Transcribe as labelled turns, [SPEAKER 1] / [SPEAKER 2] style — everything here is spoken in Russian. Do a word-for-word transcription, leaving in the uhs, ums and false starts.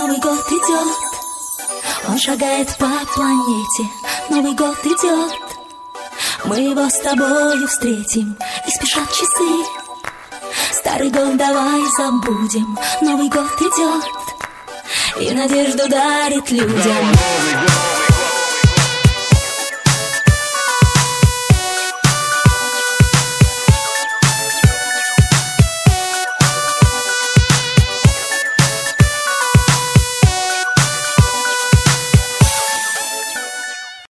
[SPEAKER 1] Новый год идет, он шагает по планете. Новый год идет, мы его с тобою встретим. И спешат часы, старый год давай забудем. Новый год идет и надежду дарит людям.